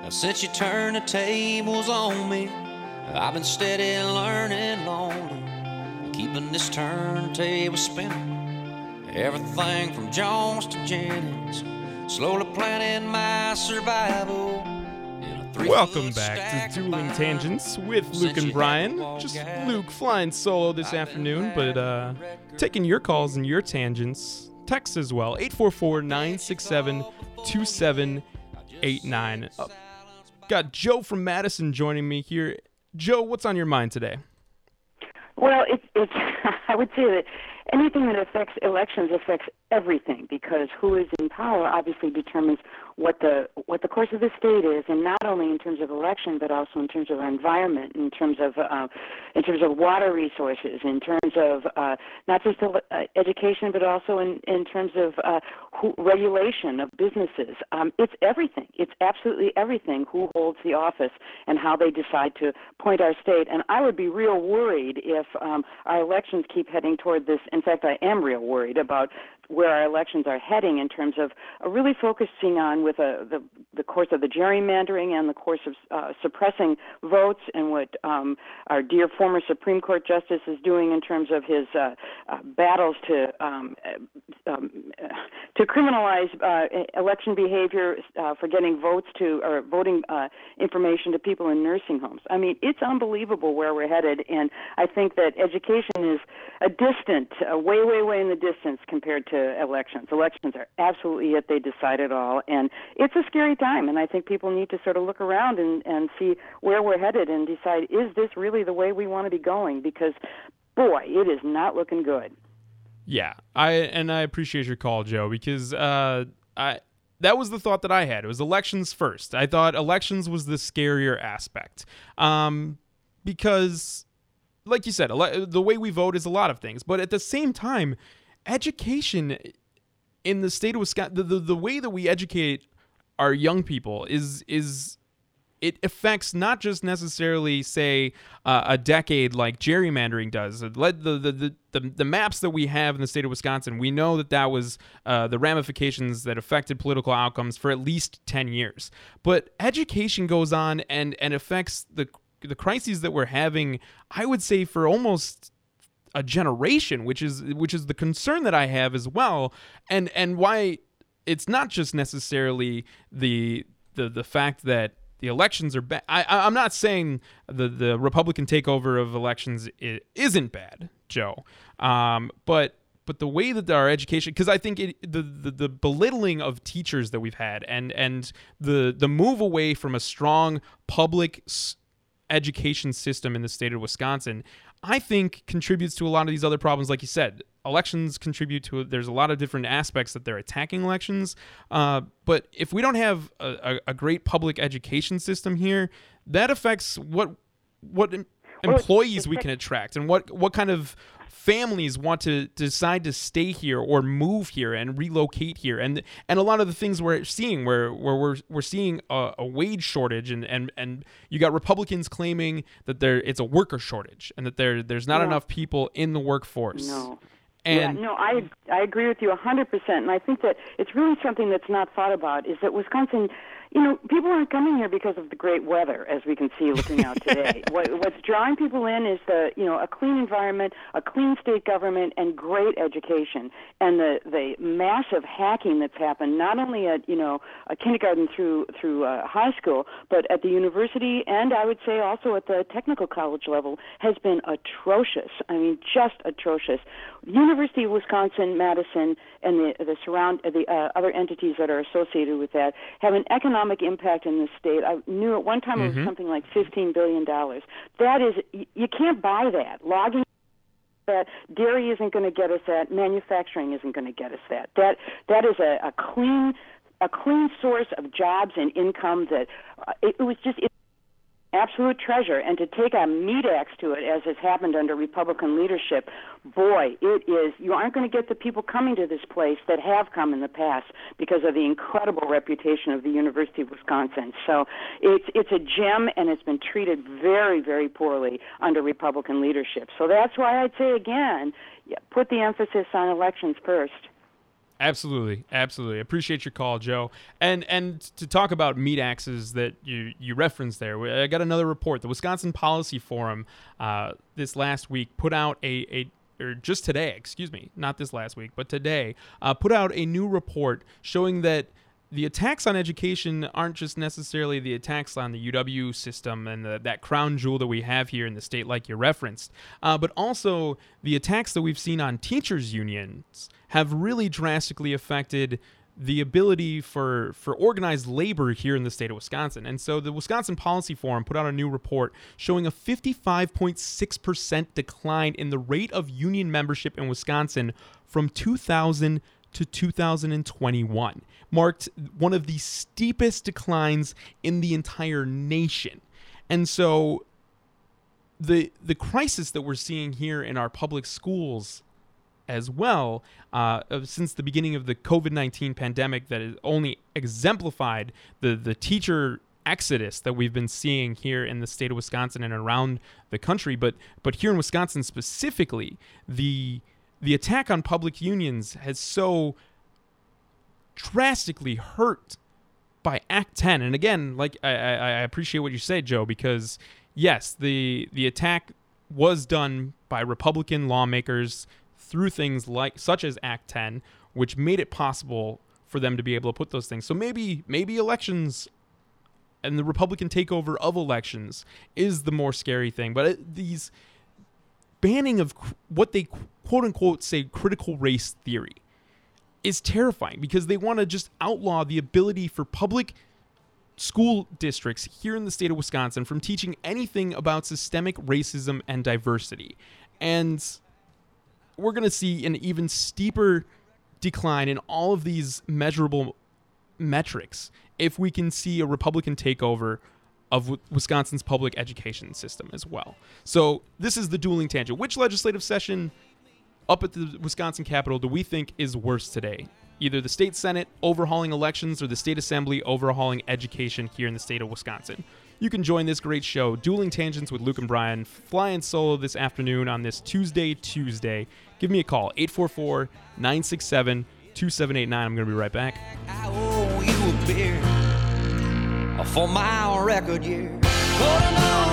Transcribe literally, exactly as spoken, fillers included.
Since you turned the tables on me, I've been steady learning lonely, keeping this turntable spinning. Everything from Jones to Jennings, slowly planning my survival. Welcome back to Dueling Tangents with Luke and Brian. Just Luke flying solo this afternoon, but uh, taking your calls and your tangents. Text as well, eight four four, nine six seven, two seven eight nine. Uh, got Joe from Madison joining me here. Joe, what's on your mind today? Well, it's, it's I would say that anything that affects elections affects everything, because who is in power obviously determines what the what the course of the state is, and not only in terms of election, but also in terms of our environment, in terms of uh, in terms of water resources, in terms of uh, not just uh, education, but also in, in terms of uh, who, regulation of businesses. Um, it's everything. It's absolutely everything. Who holds the office and how they decide to point our state. And I would be real worried if um, our elections keep heading toward this. In fact, I am real worried about where our elections are heading in terms of uh, really focusing on with uh, the the course of the gerrymandering and the course of uh, suppressing votes, and what um, our dear former Supreme Court Justice is doing in terms of his uh, uh, battles to um, uh, um, uh, to criminalize uh, election behavior uh, for getting votes to or voting uh, information to people in nursing homes. I mean, it's unbelievable where we're headed, and I think that education is a distant, uh, way, way, way in the distance compared to elections. Elections are absolutely it. They decide it all. And it's a scary time. And I think people need to sort of look around and, and see where we're headed and decide, is this really the way we want to be going? Because, boy, it is not looking good. Yeah, I and I appreciate your call, Joe, because uh, I that was the thought that I had. It was elections first. I thought elections was the scarier aspect. Um, because, like you said, ele- the way we vote is a lot of things. But at the same time, education in the state of Wisconsin, the, the, the way that we educate our young people is is it affects not just necessarily, say, uh, a decade like gerrymandering does. The, the, the, the, the maps that we have in the state of Wisconsin, we know that that was uh, the ramifications that affected political outcomes for at least ten years. But education goes on and, and affects the the crises that we're having, I would say, for almost a generation, which is which is the concern that I have as well, and and why it's not just necessarily the the the fact that the elections are bad. I I'm not saying the the Republican takeover of elections isn't bad, Joe, um, but but the way that our education, because I think it, the, the the belittling of teachers that we've had, and and the the move away from a strong public education system in the state of Wisconsin, I think contributes to a lot of these other problems. Like you said, elections contribute to it. There's a lot of different aspects that they're attacking elections. Uh, but if we don't have a, a, a great public education system here, that affects what what employees we can attract and what, what kind of families want to decide to stay here or move here and relocate here, and and a lot of the things we're seeing where where we're we're seeing a, a wage shortage, and, and and you got Republicans claiming that there it's a worker shortage and that there there's not no. enough people in the workforce. No. And yeah, no, I I agree with you one hundred percent, and I think that it's really something that's not thought about is that Wisconsin, you know, people aren't coming here because of the great weather, as we can see looking out today. what, what's drawing people in is the, you know, a clean environment, a clean state government, and great education. And the, the massive hacking that's happened, not only at, you know, a kindergarten through through uh, high school, but at the university, and I would say also at the technical college level, has been atrocious. I mean, just atrocious. University of Wisconsin, Madison, and the the surround the uh, other entities that are associated with that have an economic impact in the state. I knew at one time mm-hmm. it was something like fifteen billion dollars. That is, you can't buy that. Logging that, dairy isn't going to get us that, manufacturing isn't going to get us that. That that is a, a clean a clean source of jobs and income that uh, it, it was just. It, absolute treasure, and to take a meat axe to it, as has happened under Republican leadership, boy, it is, you aren't going to get the people coming to this place that have come in the past because of the incredible reputation of the University of Wisconsin. So it's it's a gem, and it's been treated very, very poorly under Republican leadership. So that's why I'd say, again, put the emphasis on elections first. Absolutely, absolutely. Appreciate your call, Joe. And and to talk about meat axes that you, you referenced there, I got another report. The Wisconsin Policy Forum uh, this last week put out a, a, or just today, excuse me, not this last week, but today, uh, put out a new report showing that the attacks on education aren't just necessarily the attacks on the U W system and the, that crown jewel that we have here in the state, like you referenced, uh, but also the attacks that we've seen on teachers' unions have really drastically affected the ability for, for organized labor here in the state of Wisconsin. And so the Wisconsin Policy Forum put out a new report showing a fifty-five point six percent decline in the rate of union membership in Wisconsin from two thousand to two thousand twenty-one, marked one of the steepest declines in the entire nation. And so the the crisis that we're seeing here in our public schools as well, uh, since the beginning of the covid nineteen pandemic, that has only exemplified the, the teacher exodus that we've been seeing here in the state of Wisconsin and around the country. But but here in Wisconsin specifically, the the attack on public unions has so drastically hurt by Act ten. And again, like I, I, I appreciate what you say, Joe, because yes, the the attack was done by Republican lawmakers through things like such as Act ten, which made it possible for them to be able to put those things. So maybe maybe elections and the Republican takeover of elections is the more scary thing. But it, these banning of cr- what they quote unquote say critical race theory is terrifying, because they want to just outlaw the ability for public school districts here in the state of Wisconsin from teaching anything about systemic racism and diversity. And we're going to see an even steeper decline in all of these measurable metrics if we can see a Republican takeover of Wisconsin's public education system as well. So this is the dueling tangent. Which legislative session up at the Wisconsin Capitol do we think is worse today? Either the state Senate overhauling elections or the state Assembly overhauling education here in the state of Wisconsin. You can join this great show, Dueling Tangents with Luke and Brian, flying solo this afternoon on this Tuesday, Tuesday. Give me a call, eight four four, nine six seven, two seven eight nine. I'm going to be right back. I owe you a beer for my record year. Putting on